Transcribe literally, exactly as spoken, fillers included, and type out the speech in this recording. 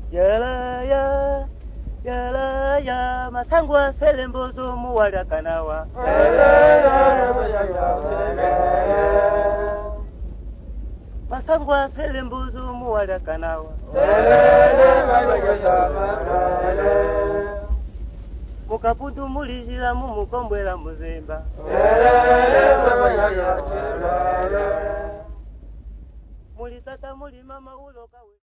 yala ya yala ya masangwa selembozo muwala kanawa masangwa selembozo muwala kanawa mukaputu mulishila mumukombwela muzimba muli tata muli mama uloka we